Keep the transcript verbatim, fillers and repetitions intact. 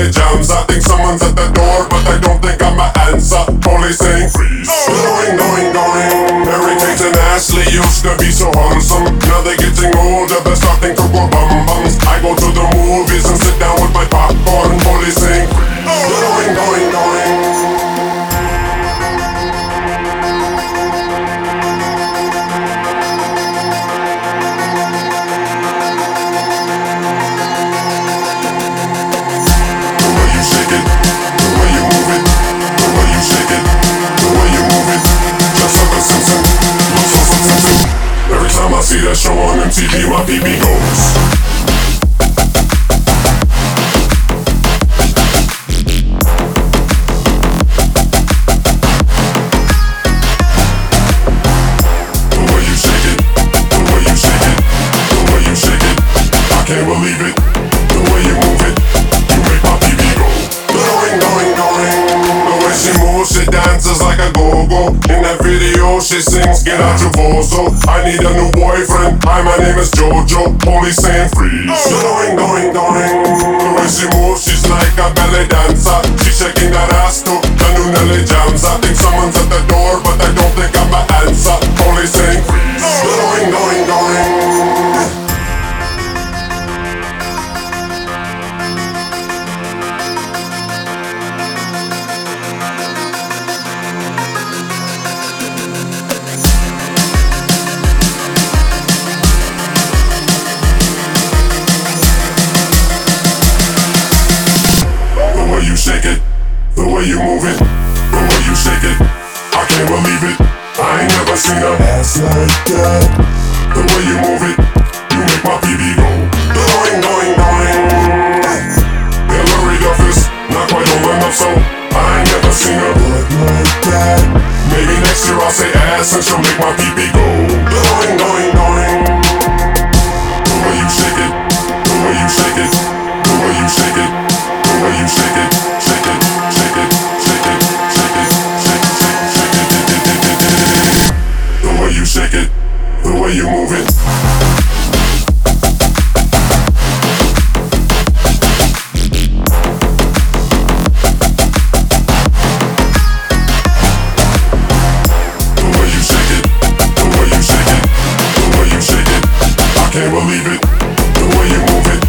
Nelly jams. I think someone's at the door, but I don't think I'ma answer. Police saying freeze. Going, going, going. Mary Kate and Ashley used to be so wholesome. Now they're getting older, they're starting to go bum bums. I go to the movies and sit down with my popcorn. Police saying freeze. Going, going, going. See that show on M T V, my P B goes. The way you shake it, the way you shake it, the way you shake it, I can't believe it. The way you move it, you make my P B go. Going, going, going. The way she moves, she dances like a go-go. In that video, she sings, get out your bozo. I need a new boyfriend. Hi, my name is Jojo. Police saying freeze. Going, going, going. The way she moves, she's like a ballet dancer. She's shaking that ass to the new Nelly jams. I think someone's at the door, but I don't think I'ma answer. Police saying freeze. Going, going, going. Shake it, the way you move it, the way you shake it, I can't believe it. I ain't never seen a ass like that. The way you move it, you make my P B go. Going, going, going. Hillary Duff is not quite old enough, so I ain't never seen a butt like that. Maybe next year I'll say ass and she'll make my P B go. Going, going, going. The way you shake it, the way you shake it, the way you shake it, the way you shake it. Shake it, the way you move it. The way you shake it, the way you shake it, the way you shake it. I can't believe it, the way you move it.